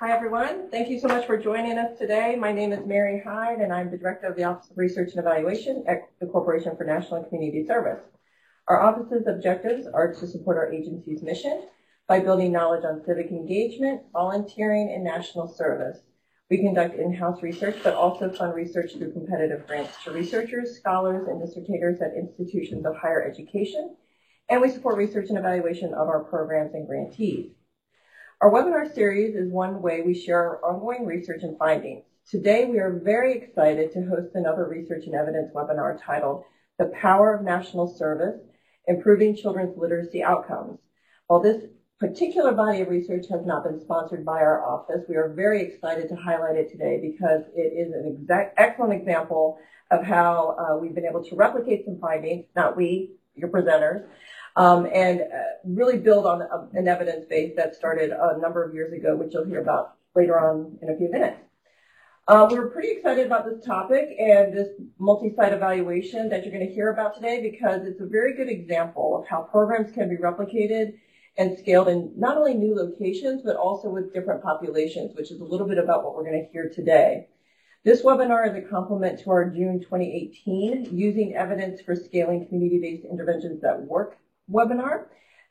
Hi, everyone. Thank you so much for joining us today. My name is Mary Hyde, and I'm the Director of the Office of Research and Evaluation at the Corporation for National and Community Service. Our office's objectives are to support our agency's mission by building knowledge on civic engagement, volunteering, and national service. We conduct in-house research, but also fund research through competitive grants to researchers, scholars, and dissertators at institutions of higher education, and we support research and evaluation of our programs and grantees. Our webinar series is one way we share our ongoing research and findings. Today, we are very excited to host another research and evidence webinar titled The Power of National Service, Improving Children's Literacy Outcomes. While this particular body of research has not been sponsored by our office, we are very excited to highlight it today because it is an excellent example of how we've been able to replicate some findings, not we, your presenters, and really build on an evidence base that started a number of years ago, which you'll hear about later on in a few minutes. We were pretty excited about this topic and this multi-site evaluation that you're going to hear about today because it's a very good example of how programs can be replicated and scaled in not only new locations, but also with different populations, which is a little bit about what we're going to hear today. This webinar is a complement to our June 2018 Using Evidence for Scaling Community-Based Interventions That Work webinar.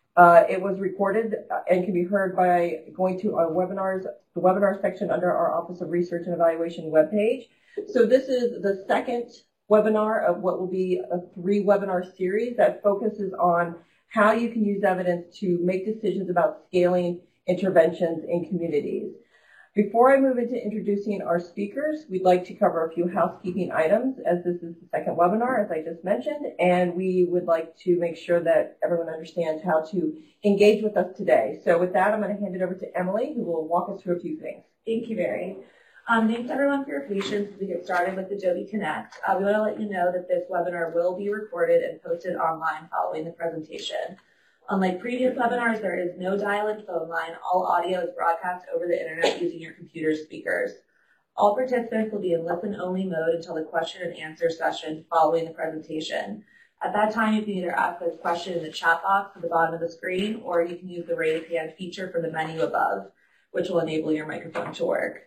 It was recorded and can be heard by going to our the webinar section under our Office of Research and Evaluation webpage. So this is the second webinar of what will be a 3-webinar series that focuses on how you can use evidence to make decisions about scaling interventions in communities. Before I move into introducing our speakers, we'd like to cover a few housekeeping items as this is the second webinar, as I just mentioned, and we would like to make sure that everyone understands how to engage with us today. So with that, I'm going to hand it over to Emily, who will walk us through a few things. Thank you, Mary. Thanks everyone for your patience as we get started with Adobe Connect. We want to let you know that this webinar will be recorded and posted online following the presentation. Unlike previous webinars, there is no dial-in phone line. All audio is broadcast over the internet using your computer speakers. All participants will be in listen-only mode until the question and answer session following the presentation. At that time, you can either ask a question in the chat box at the bottom of the screen, or you can use the raise hand feature from the menu above, which will enable your microphone to work.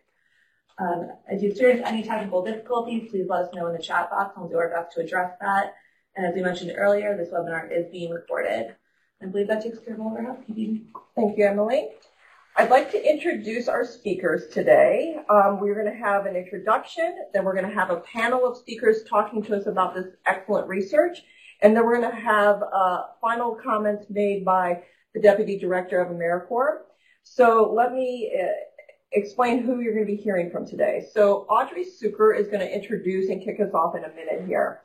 If you experience any technical difficulties, please let us know in the chat box, and we'll do our best to address that. And as we mentioned earlier, this webinar is being recorded. I believe that takes care of all of our housekeeping. Thank you, Emily. I'd like to introduce our speakers today. We're going to have an introduction, then we're going to have a panel of speakers talking to us about this excellent research, and then we're going to have final comments made by the Deputy Director of AmeriCorps. So let me explain who you're going to be hearing from today. So Audrey Suker is going to introduce and kick us off in a minute here.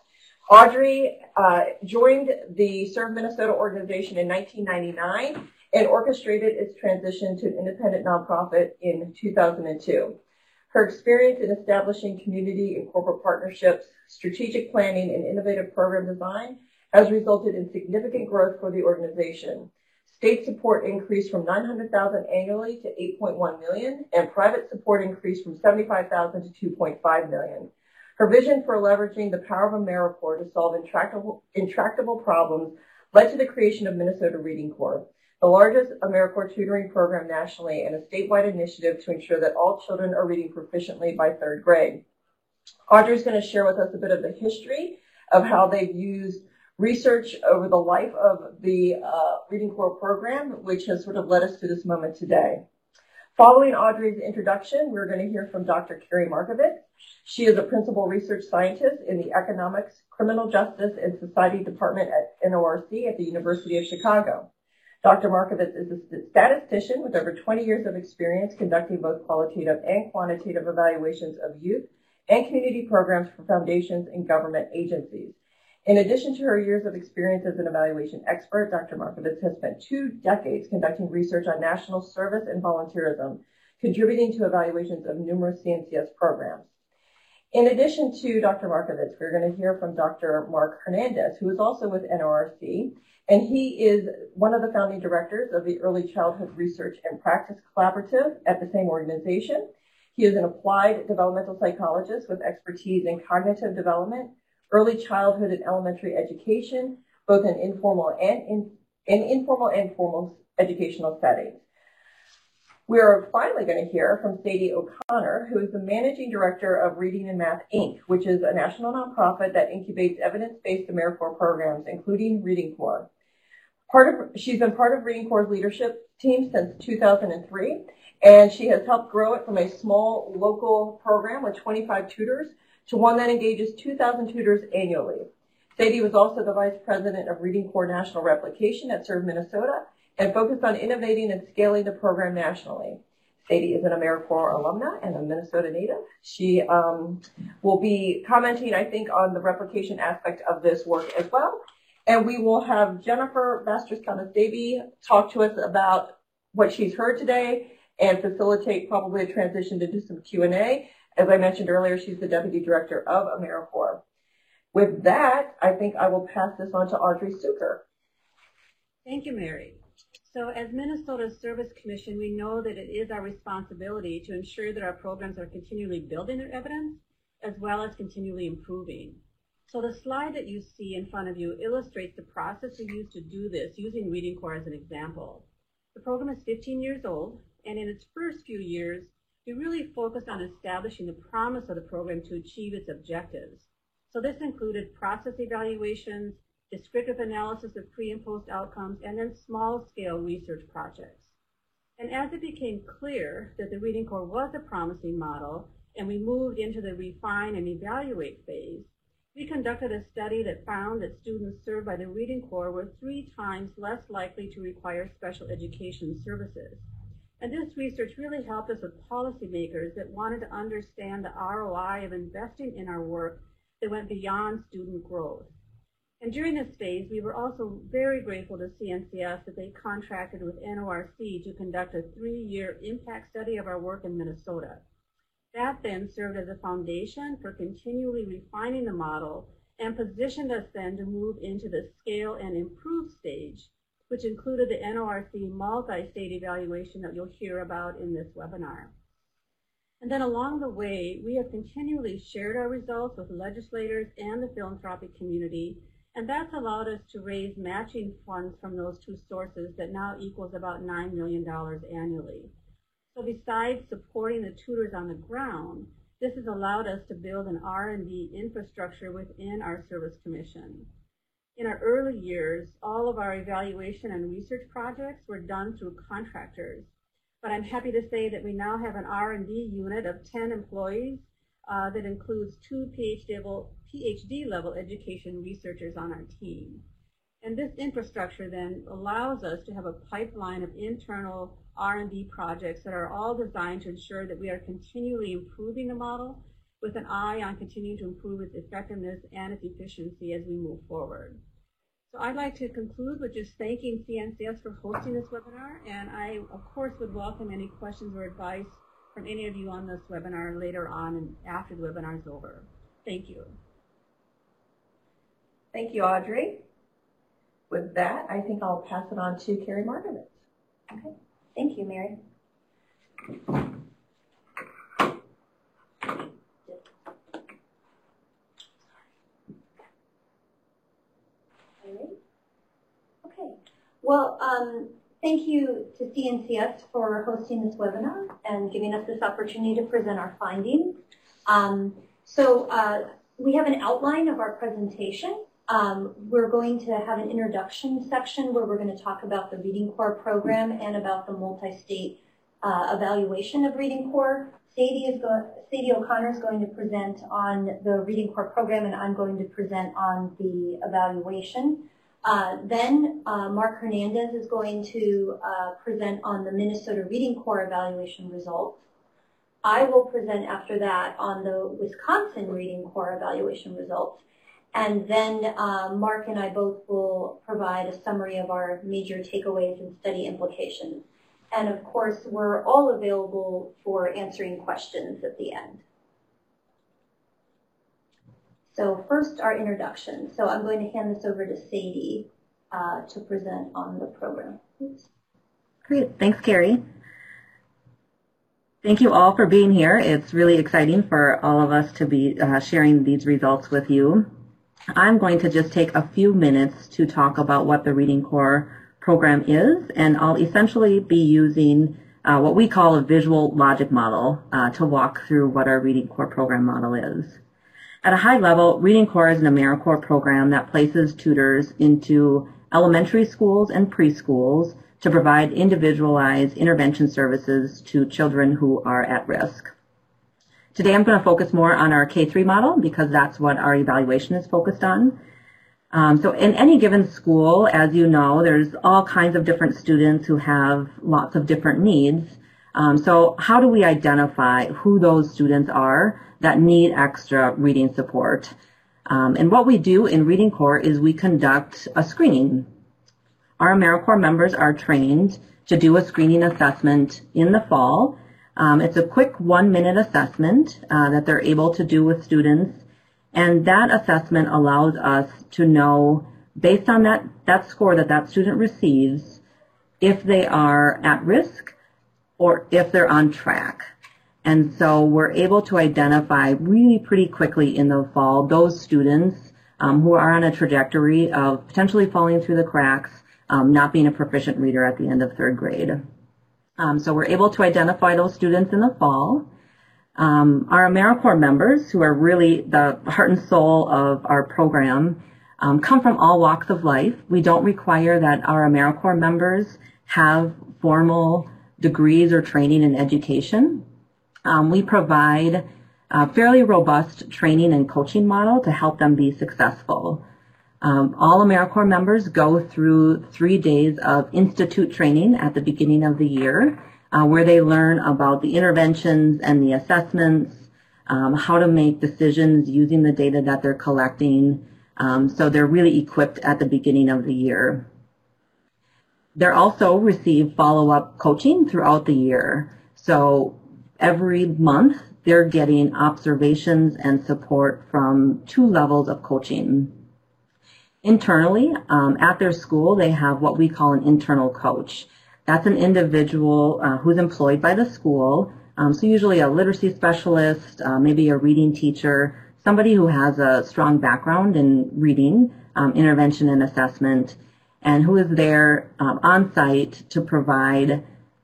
Audrey joined the Serve Minnesota organization in 1999 and orchestrated its transition to an independent nonprofit in 2002. Her experience in establishing community and corporate partnerships, strategic planning, and innovative program design has resulted in significant growth for the organization. State support increased from $900,000 annually to $8.1 million, and private support increased from $75,000 to $2.5 million. Her vision for leveraging the power of AmeriCorps to solve intractable problems led to the creation of Minnesota Reading Corps, the largest AmeriCorps tutoring program nationally and a statewide initiative to ensure that all children are reading proficiently by 3rd grade. Audrey is going to share with us a bit of the history of how they've used research over the life of the Reading Corps program, which has sort of led us to this moment today. Following Audrey's introduction, we're going to hear from Dr. Carrie Markovitz. She is a principal research scientist in the Economics, Criminal Justice, and Society Department at NORC at the University of Chicago. Dr. Markovitz is a statistician with over 20 years of experience conducting both qualitative and quantitative evaluations of youth and community programs for foundations and government agencies. In addition to her years of experience as an evaluation expert, Dr. Markovitz has spent 2 decades conducting research on national service and volunteerism, contributing to evaluations of numerous CNCS programs. In addition to Dr. Markovitz, we're going to hear from Dr. Mark Hernandez, who is also with NORC, and he is one of the founding directors of the Early Childhood Research and Practice Collaborative at the same organization. He is an applied developmental psychologist with expertise in cognitive development, early childhood and elementary education, both in informal and formal educational settings. We are finally going to hear from Sadie O'Connor, who is the Managing Director of Reading and Math, Inc., which is a national nonprofit that incubates evidence-based AmeriCorps programs, including Reading Corps. She's been part of Reading Corps' leadership team since 2003, and she has helped grow it from a small local program with 25 tutors to one that engages 2,000 tutors annually. Sadie was also the Vice President of Reading Corps National Replication at Serve Minnesota and focused on innovating and scaling the program nationally. Sadie is an AmeriCorps alumna and a Minnesota native. She will be commenting, I think, on the replication aspect of this work as well. And we will have Jennifer Vastris-Thomas-Davy talk to us about what she's heard today and facilitate probably a transition to do some Q&A. As I mentioned earlier, she's the Deputy Director of AmeriCorps. With that, I think I will pass this on to Audrey Suker. Thank you, Mary. So as Minnesota's Service Commission, we know that it is our responsibility to ensure that our programs are continually building their evidence as well as continually improving. So the slide that you see in front of you illustrates the process we use to do this, using Reading Corps as an example. The program is 15 years old, and in its first few years, we really focused on establishing the promise of the program to achieve its objectives. So this included process evaluations, descriptive analysis of pre and post outcomes, and then small-scale research projects. And as it became clear that the Reading Corps was a promising model, and we moved into the refine and evaluate phase, we conducted a study that found that students served by the Reading Corps were 3 times less likely to require special education services. And this research really helped us with policymakers that wanted to understand the ROI of investing in our work that went beyond student growth. And during this phase, we were also very grateful to CNCS that they contracted with NORC to conduct a 3-year impact study of our work in Minnesota. That then served as a foundation for continually refining the model and positioned us then to move into the scale and improve stage, which included the NORC multi-state evaluation that you'll hear about in this webinar. And then along the way, we have continually shared our results with legislators and the philanthropic community, and that's allowed us to raise matching funds from those 2 sources that now equals about $9 million annually. So besides supporting the tutors on the ground, this has allowed us to build an R&D infrastructure within our service commission. In our early years, all of our evaluation and research projects were done through contractors. But I'm happy to say that we now have an R&D unit of 10 employees that includes 2 PhD level education researchers on our team. And this infrastructure then allows us to have a pipeline of internal R&D projects that are all designed to ensure that we are continually improving the model with an eye on continuing to improve its effectiveness and its efficiency as we move forward. So I'd like to conclude with just thanking CNCS for hosting this webinar, and I, of course, would welcome any questions or advice from any of you on this webinar later on and after the webinar is over. Thank you. Thank you, Audrey. With that, I think I'll pass it on to Carrie Markovitz. Okay. Thank you, Mary. Okay. Well, thank you to CNCS for hosting this webinar and giving us this opportunity to present our findings. We have an outline of our presentation. We're going to have an introduction section where we're going to talk about the Reading Corps program and about the multi-state evaluation of Reading Corps. Sadie O'Connor is going to present on the Reading Corps program, and I'm going to present on the evaluation. Then Mark Hernandez is going to present on the Minnesota Reading Corps evaluation results. I will present after that on the Wisconsin Reading Corps evaluation results. And then Mark and I both will provide a summary of our major takeaways and study implications. And of course, we're all available for answering questions at the end. So first, our introduction. So I'm going to hand this over to Sadie to present on the program. Oops. Great. Thanks, Carrie. Thank you all for being here. It's really exciting for all of us to be sharing these results with you. I'm going to just take a few minutes to talk about what the Reading Corps program is, and I'll essentially be using what we call a visual logic model to walk through what our Reading Corps program model is. At a high level, Reading Corps is an AmeriCorps program that places tutors into elementary schools and preschools to provide individualized intervention services to children who are at risk. Today I'm going to focus more on our K-3 model because that's what our evaluation is focused on. So in any given school, as you know, there's all kinds of different students who have lots of different needs. So how do we identify who those students are that need extra reading support? And what we do in Reading Corps is we conduct a screening. Our AmeriCorps members are trained to do a screening assessment in the fall. It's a quick 1-minute assessment that they're able to do with students. And that assessment allows us to know, based on that score that student receives, if they are at risk or if they're on track. And so we're able to identify really pretty quickly in the fall those students who are on a trajectory of potentially falling through the cracks, not being a proficient reader at the end of 3rd grade. So we're able to identify those students in the fall. Our AmeriCorps members, who are really the heart and soul of our program, come from all walks of life. We don't require that our AmeriCorps members have formal degrees or training in education. We provide a fairly robust training and coaching model to help them be successful. All AmeriCorps members go through 3 days of institute training at the beginning of the year, where they learn about the interventions and the assessments, how to make decisions using the data that they're collecting. So they're really equipped at the beginning of the year. They also receive follow-up coaching throughout the year. So every month they're getting observations and support from 2 levels of coaching. Internally, at their school, they have what we call an internal coach. That's an individual who's employed by the school, so usually a literacy specialist, maybe a reading teacher, somebody who has a strong background in reading, intervention and assessment, and who is there on site to provide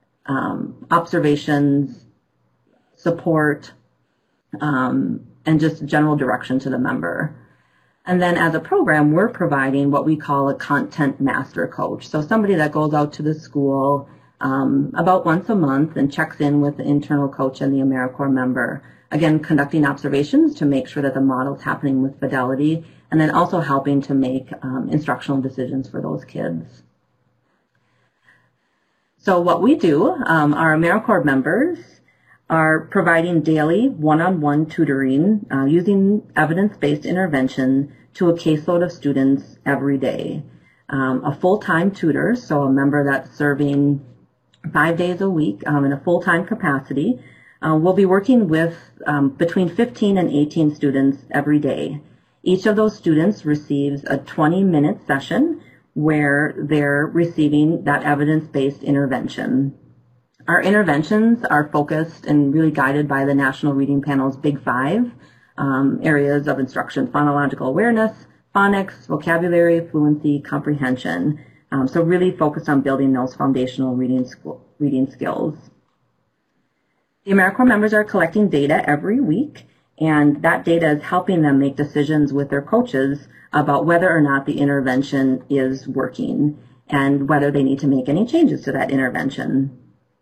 observations, support, and just general direction to the member. And then as a program, we're providing what we call a content master coach. So somebody that goes out to the school about once a month and checks in with the internal coach and the AmeriCorps member. Again, conducting observations to make sure that the model's happening with fidelity, and then also helping to make instructional decisions for those kids. So what we do, our AmeriCorps members are providing daily one-on-one tutoring using evidence-based intervention to a caseload of students every day. A full-time tutor, so a member that's serving 5 days a week in a full-time capacity, will be working with between 15 and 18 students every day. Each of those students receives a 20-minute session where they're receiving that evidence-based intervention. Our interventions are focused and really guided by the National Reading Panel's Big 5 areas of instruction: phonological awareness, phonics, vocabulary, fluency, comprehension. So really focused on building those foundational reading skills. The AmeriCorps members are collecting data every week, and that data is helping them make decisions with their coaches about whether or not the intervention is working and whether they need to make any changes to that intervention.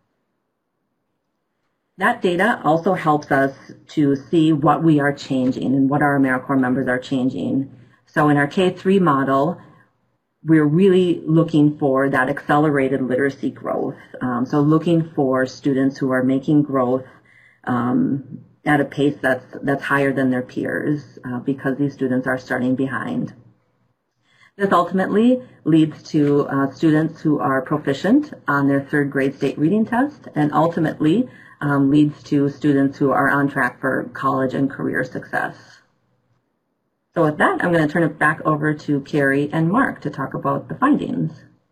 That data also helps us to see what we are changing and what our AmeriCorps members are changing. So in our K-3 model, we're really looking for that accelerated literacy growth. So looking for students who are making growth at a pace that's higher than their peers because these students are starting behind. This ultimately leads to students who are proficient on their 3rd grade state reading test, and ultimately leads to students who are on track for college and career success. So with that, I'm going to turn it back over to Carrie and Mark to talk about the findings.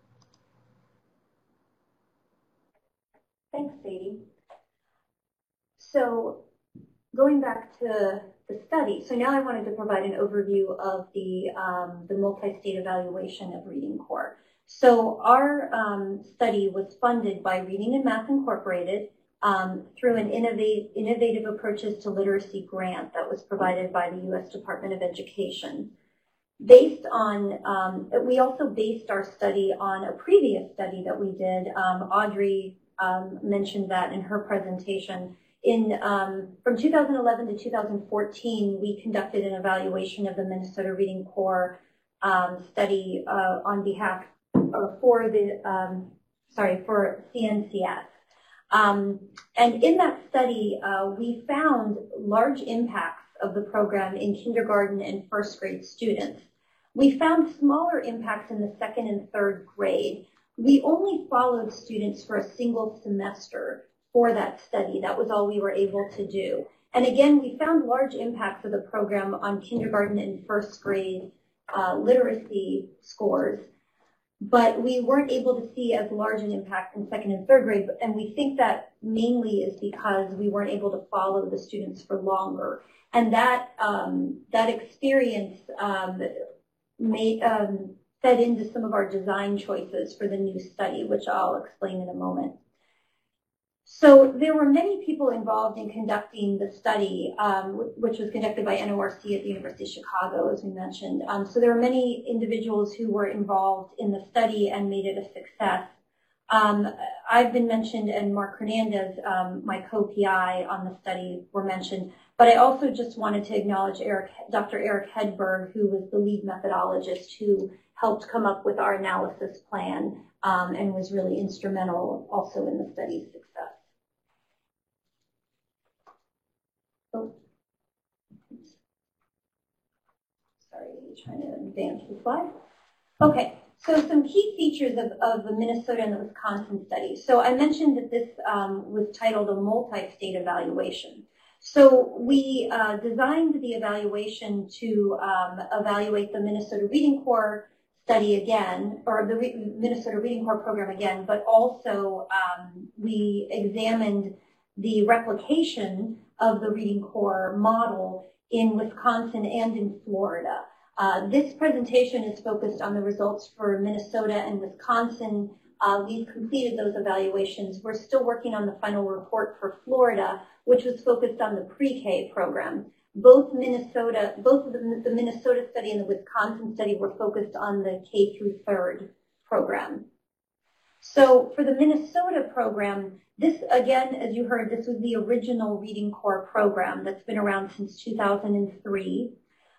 Thanks, Sadie. So going back to the study, so now I wanted to provide an overview of the multi-state evaluation of Reading Corps. So our study was funded by Reading and Math Incorporated through an Innovative Approaches to Literacy grant that was provided by the U.S. Department of Education. Based on, we also based our study on a previous study that we did. Audrey mentioned that in her presentation. From 2011 to 2014, we conducted an evaluation of the Minnesota Reading Corps study on behalf for CNCS. And in that study, we found large impacts of the program in kindergarten and first grade students. We found smaller impacts in the second and third grade. We only followed students for a single semester for that study. That was all we were able to do. And again, we found large impacts of the program on kindergarten and first grade literacy scores, but we weren't able to see as large an impact in second and third grade, and we think that mainly is because we weren't able to follow the students for longer. And that experience fed into some of our design choices for the new study, which I'll explain in a moment. So there were many people involved in conducting the study, which was conducted by NORC at the University of Chicago, as we mentioned. So there were many individuals who were involved in the study and made it a success. I've been mentioned, and Mark Hernandez, my co-PI on the study, were mentioned. But I also just wanted to acknowledge Dr. Eric Hedberg, who was the lead methodologist who helped come up with our analysis plan and was really instrumental also in the study's success. Oh, sorry, trying to advance the slide. Okay, so some key features of the Minnesota and the Wisconsin study. So I mentioned that this was titled a multi-state evaluation. So we designed the evaluation to evaluate the Minnesota Reading Corps study again, or the Minnesota Reading Corps program again, but also we examined the replication of the Reading Corps model in Wisconsin and in Florida. This presentation is focused on the results for Minnesota and Wisconsin. We've completed those evaluations. We're still working on the final report for Florida, which was focused on the pre-K program. Both the Minnesota study and the Wisconsin study were focused on the K through 3rd program. So for the Minnesota program, this, again, as you heard, this was the original Reading Corps program that's been around since 2003.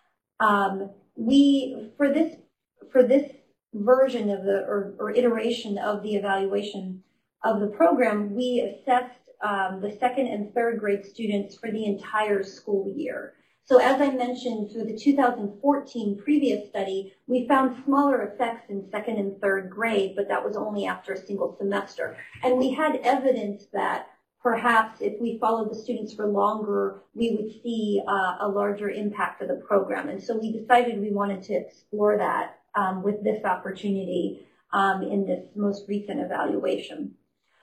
For this version of the, or iteration of the evaluation of the program, we assessed the second and third grade students for the entire school year. So as I mentioned, through the 2014 previous study, we found smaller effects in second and third grade, but that was only after a single semester. And we had evidence that perhaps if we followed the students for longer, we would see a larger impact of the program. And so we decided we wanted to explore that with this opportunity in this most recent evaluation.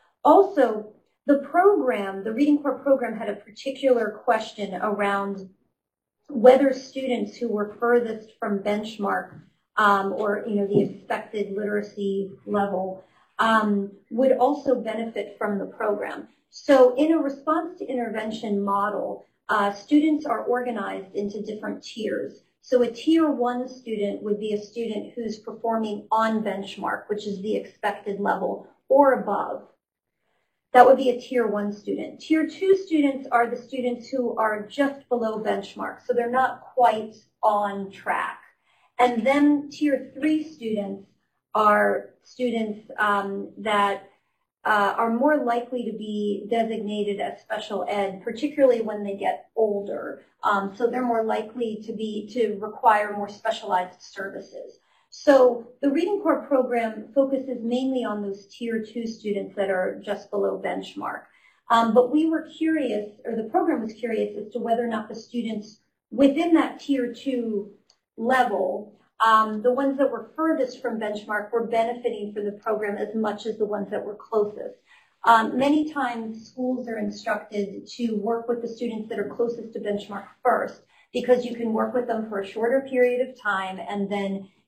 Also, the program, the Reading Corps program, had a particular question around whether students who were furthest from benchmark or the expected literacy level would also benefit from the program. So in a response to intervention model, students are organized into different tiers. So a tier 1 student would be a student who's performing on benchmark, which is the expected level, or above. That would be a tier 1 student. Tier 2 students are the students who are just below benchmark, so they're not quite on track. And then tier 3 students are students that are more likely to be designated as special ed, particularly when they get older. So they're more likely to require more specialized services. So the Reading Corps program focuses mainly on those tier 2 students that are just below benchmark. But we were curious, or the program was curious, as to whether or not the students within that tier 2 level, the ones that were furthest from benchmark, were benefiting from the program as much as the ones that were closest. Many times schools are instructed to work with the students that are closest to benchmark first, because you can work with them for a shorter period of time, and then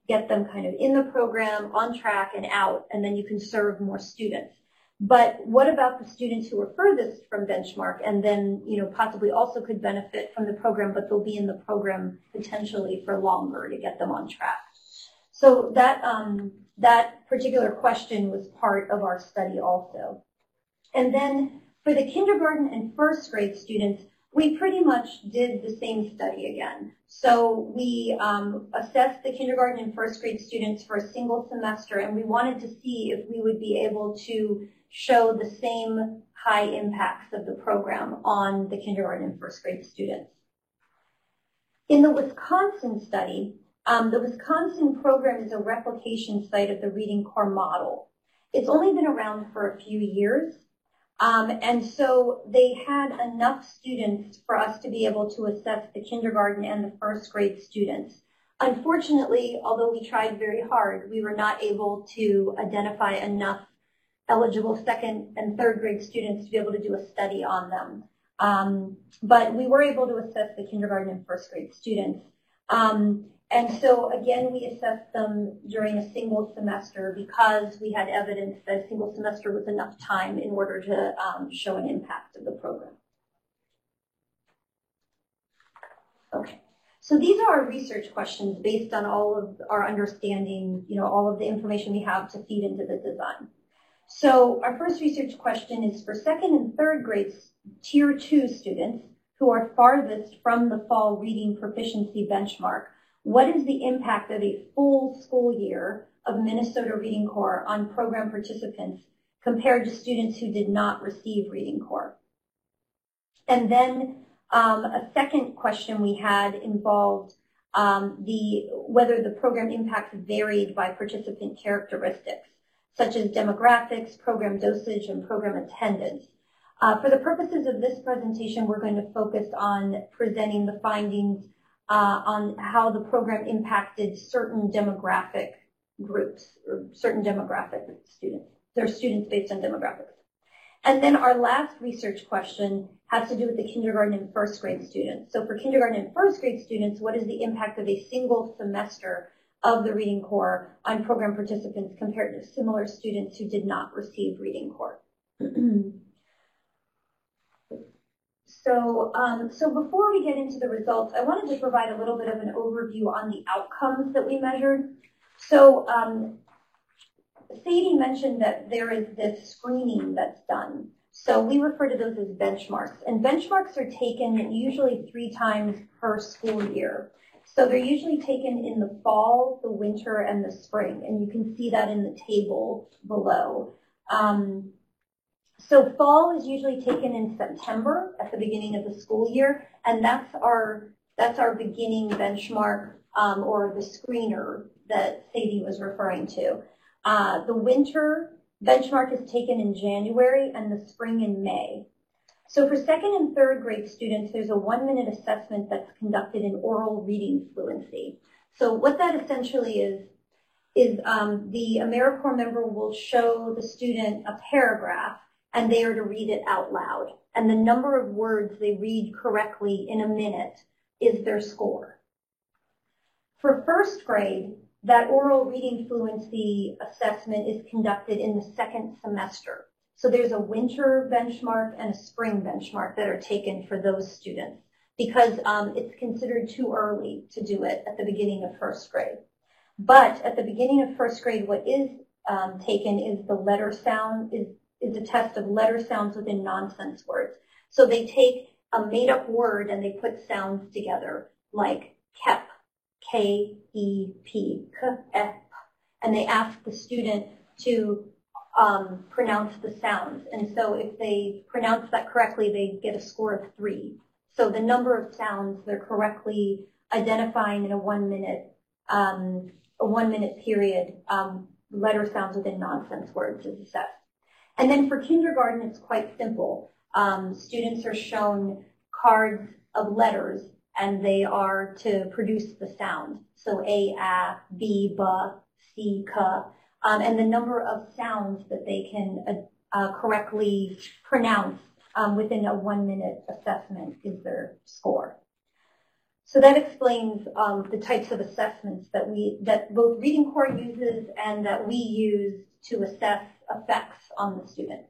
get them kind of in the program, on track, and out, and then you can serve more students. But what about the students who are furthest from benchmark and then, possibly also could benefit from the program, but they'll be in the program potentially for longer to get them on track? So that particular question was part of our study also. And then for the kindergarten and first grade students, we pretty much did the same study again. So we assessed the kindergarten and first grade students for a single semester, and we wanted to see if we would be able to show the same high impacts of the program on the kindergarten and first grade students. In the Wisconsin study, the Wisconsin program is a replication site of the Reading Corps model. It's only been around for a few years, and so they had enough students for us to be able to assess the kindergarten and the first grade students. Unfortunately, although we tried very hard, we were not able to identify enough eligible second and third grade students to be able to do a study on them. But we were able to assess the kindergarten and first grade students. And so, again, we assessed them during a single semester because we had evidence that a single semester was enough time in order to show an impact of the program. Okay, so these are our research questions based on all of our understanding, all of the information we have to feed into the design. So our first research question is for second and third grade Tier 2 students who are farthest from the fall reading proficiency benchmark. What is the impact of a full school year of Minnesota Reading Corps on program participants compared to students who did not receive Reading Corps? And then a second question we had involved whether the program impact varied by participant characteristics, such as demographics, program dosage, and program attendance. For the purposes of this presentation, we're going to focus on presenting the findings on how the program impacted certain demographic groups or certain demographic students. They're students based on demographics. And then our last research question has to do with the kindergarten and first grade students. So for kindergarten and first grade students, what is the impact of a single semester of the Reading Corps on program participants compared to similar students who did not receive Reading Corps? So before we get into the results, I wanted to provide a little bit of an overview on the outcomes that we measured. So Sadie mentioned that there is this screening that's done. So we refer to those as benchmarks. And benchmarks are taken usually 3 times per school year. So they're usually taken in the fall, the winter, and the spring. And you can see that in the table below. So fall is usually taken in September at the beginning of the school year, and that's our beginning benchmark or the screener that Sadie was referring to. The winter benchmark is taken in January and the spring in May. So for second and third grade students, there's a 1-minute assessment that's conducted in oral reading fluency. So what that essentially is the AmeriCorps member will show the student a paragraph and they are to read it out loud. And the number of words they read correctly in a minute is their score. For first grade, that oral reading fluency assessment is conducted in the second semester. So there's a winter benchmark and a spring benchmark that are taken for those students because it's considered too early to do it at the beginning of first grade. But at the beginning of first grade, what is taken is the letter sound, is a test of letter sounds within nonsense words. So they take a made-up word and they put sounds together, like KEP, K-E-P, K-E-P, and they ask the student to pronounce the sounds. And so if they pronounce that correctly, they get a score of 3. So the number of sounds they're correctly identifying in a 1-minute period, letter sounds within nonsense words is assessed. And then for kindergarten, it's quite simple. Students are shown cards of letters, and they are to produce the sound. So A, B, B, C, K, and the number of sounds that they can correctly pronounce within a 1-minute assessment is their score. So that explains the types of assessments that both Reading Corps uses and that we use to assess effects on the student.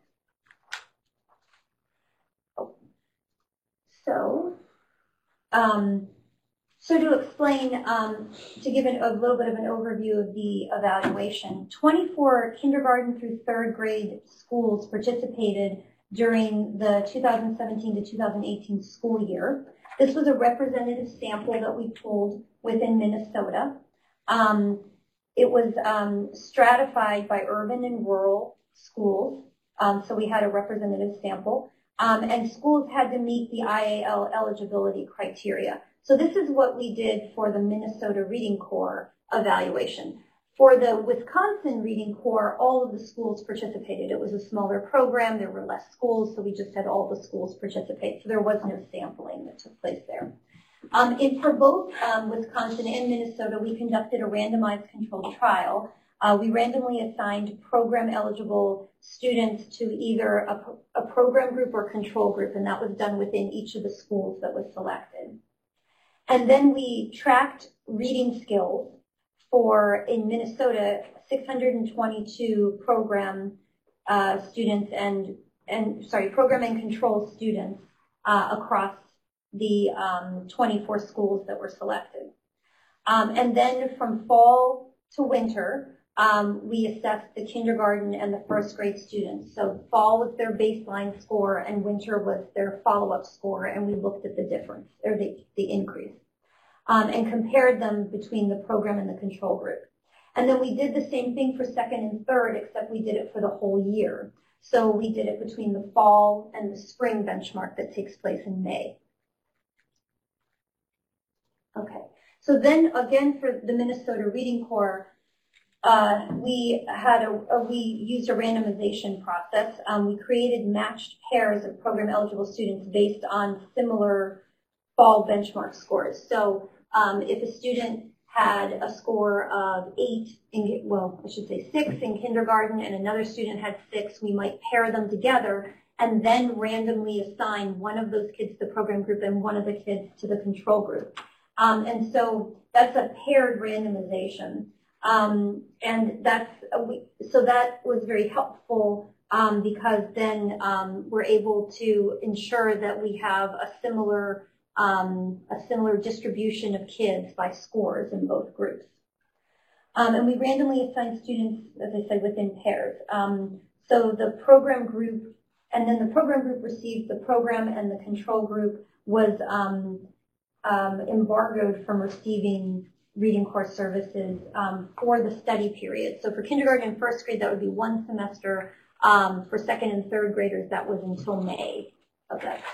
So to explain, to give a little bit of an overview of the evaluation, 24 kindergarten through third grade schools participated during the 2017 to 2018 school year. This was a representative sample that we pulled within Minnesota. It was stratified by urban and rural schools, so we had a representative sample. And schools had to meet the IAL eligibility criteria. So this is what we did for the Minnesota Reading Corps evaluation. For the Wisconsin Reading Corps, all of the schools participated. It was a smaller program. There were less schools, so we just had all the schools participate. So there was no sampling that took place there. For both Wisconsin and Minnesota, we conducted a randomized controlled trial. We randomly assigned program-eligible students to either a program group or control group, and that was done within each of the schools that was selected. And then we tracked reading skills for, in Minnesota, 622 program students program and control students across the 24 schools that were selected. And then from fall to winter, we assessed the kindergarten and the first grade students. So fall was their baseline score and winter was their follow-up score, and we looked at the difference, or the increase, and compared them between the program and the control group. And then we did the same thing for second and third, except we did it for the whole year. So we did it between the fall and the spring benchmark that takes place in May. Okay, so then again for the Minnesota Reading Corps, we used a randomization process. We created matched pairs of program eligible students based on similar fall benchmark scores. So if a student had a score of 6 in kindergarten and another student had 6, we might pair them together and then randomly assign one of those kids to the program group and one of the kids to the control group. And so that's a paired randomization. And that was very helpful because then we're able to ensure that we have a similar distribution of kids by scores in both groups. And we randomly assign students, as I said, within pairs. So the program group, and then the program group received the program, and the control group was embargoed from receiving Reading Corps services for the study period. So for kindergarten and first grade, that would be 1 semester. For second and third graders, that was until May of that